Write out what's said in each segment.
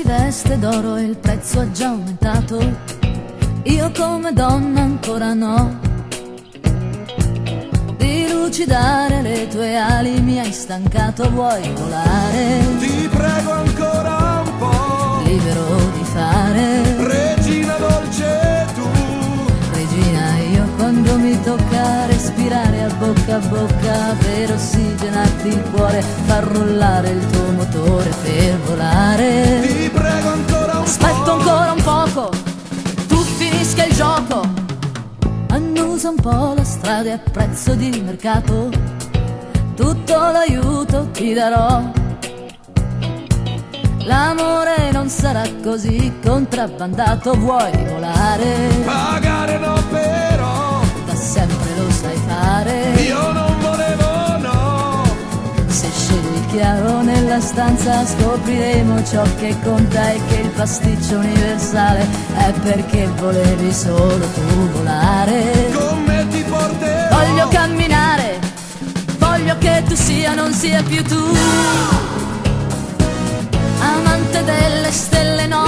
veste d'oro e il prezzo ha già aumentato. Io come donna ancora no. Di lucidare le tue ali mi hai stancato, vuoi volare? Ti prego ancora un po', libero di fare. regina dolce tu. Regina, io quando mi tocca respirare a bocca per ossigenarti il cuore, far rullare il tuo motore per volare. Ti prego ancora un Aspetto po', ancora un poco, tu finisca il gioco. Annusa un po' la strada e a prezzo di mercato tutto l'aiuto ti darò. L'amore non sarà così contrabbandato, vuoi volare? pagare no però, Da sempre lo sai fare. io non volevo no. Se scegli il chiaro nella stanza scopriremo ciò che conta e che il pasticcio universale è perché volevi solo tu volare. Con me ti porterò, Voglio camminare, voglio che tu sia, non sia più tu. Amante delle stelle no,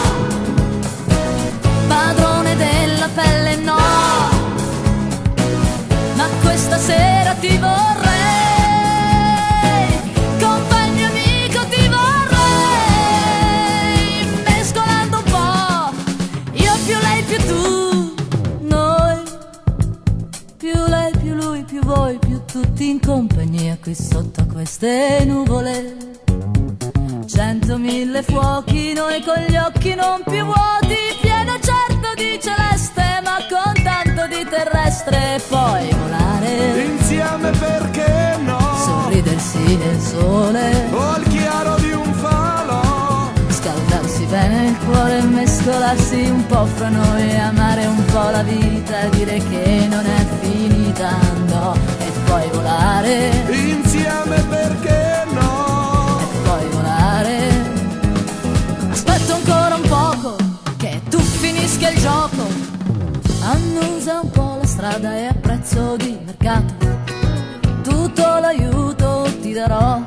padrone della pelle no, ma questa sera ti vorrei, compagno amico ti vorrei, mescolando un po', io più lei più tu, noi, più lei più lui più voi più tutti in compagnia qui sotto queste nuvole. 100.000 fuochi, noi con gli occhi non più vuoti, pieno certo di celeste ma con tanto di terrestre, e poi volare insieme perché no, sorridersi nel sole, o al chiaro di un falò. scaldarsi bene il cuore, mescolarsi un po' fra noi, amare un po' la vita, dire che non è finita, no, e poi volare, Insieme perché no, e poi volare. Aspetto ancora un poco, che tu finisca il gioco. Annusa un po' la strada e a prezzo di mercato tutto l'aiuto ti darò.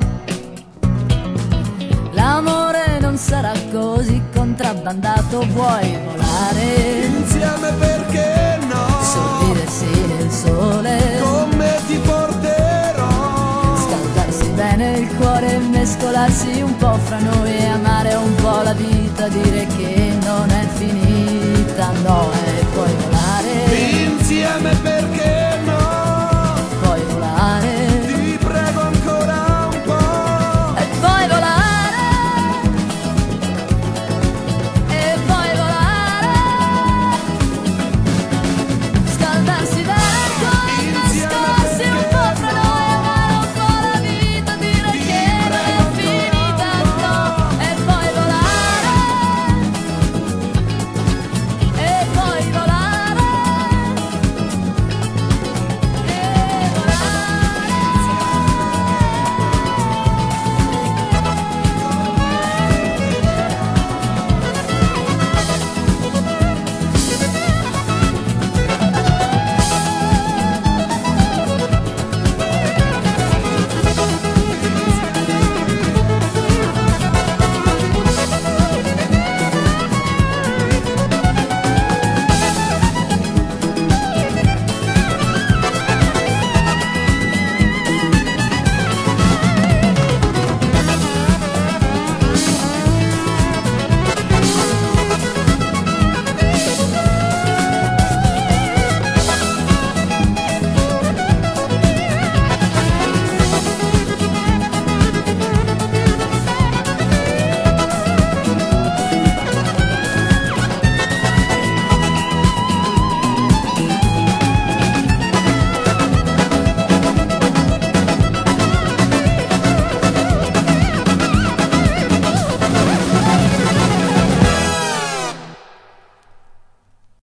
L'amore non sarà così contrabbandato, vuoi volare? insieme perché no, Sorridersi nel sole, con me ti porterò. scaldarsi bene il cuore, mescolarsi un po' fra noi, amare un po' la vita, dire che non è finita, no, e poi volare. Insieme perché no,